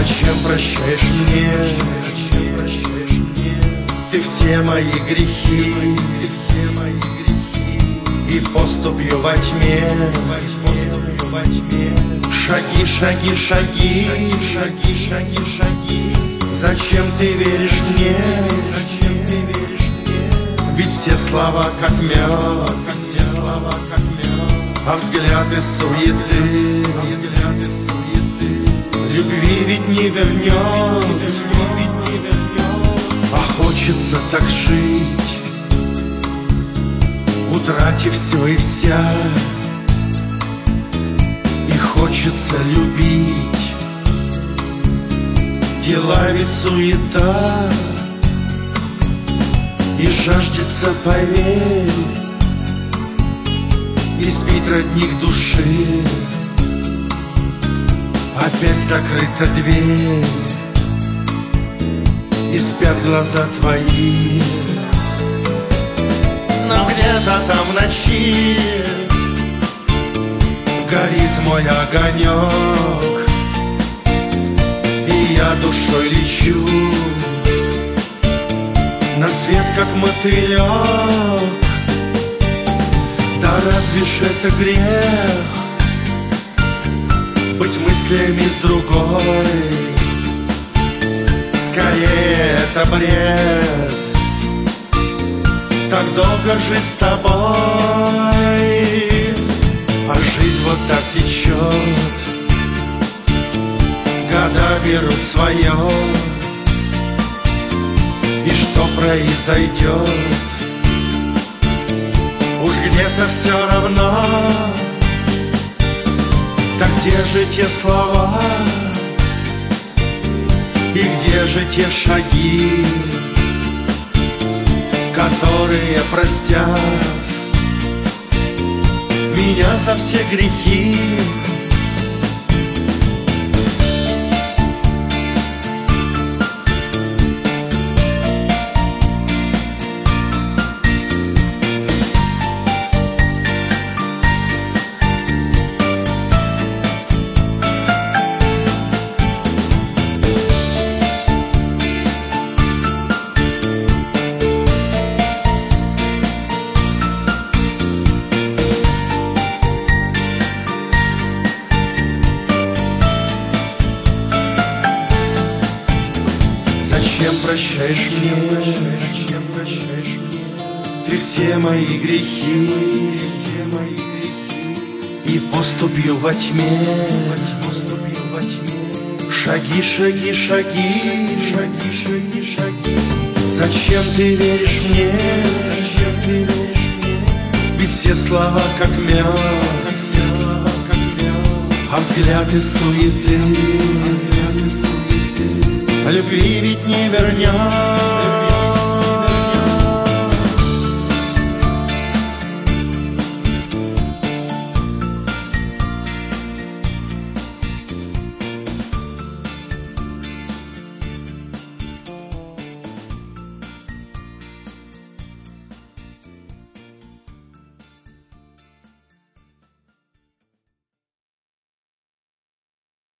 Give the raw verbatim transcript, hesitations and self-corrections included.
Зачем прощаешь мне? Ты все мои грехи и поступью во тьме. Шаги, шаги, шаги, шаги, шаги, шаги. Зачем ты веришь мне? Зачем ты веришь мне? Ведь все слова как мед, все слова как мед, а взгляды суеты, а взгляды суеты. Любви ведь не вернет, любви ведь не вернет. А хочется так жить, утратив все и вся. И хочется любить, дела ведь суета. И жаждется, поверь, испить родник души. Опять закрыта дверь, и спят глаза твои. Но где-то там в ночи горит мой огонек, и я душой лечу на свет, как мотылек. Да разве ж это грех быть мыслями с другой? Скорее это бред, так долго жить с тобой. А жизнь вот так течет, года берут свое. И что произойдет, уж где-то все равно. Так где же те слова, и где же те шаги, которые простят меня за все грехи? Зачем прощаешь мне? Ты все мои грехи и поступью во тьме. Шаги, шаги, шаги, шаги, шаги, шаги. Зачем ты веришь мне? Ведь все слова как мед, а взгляды суеты. Любви ведь не вернешь.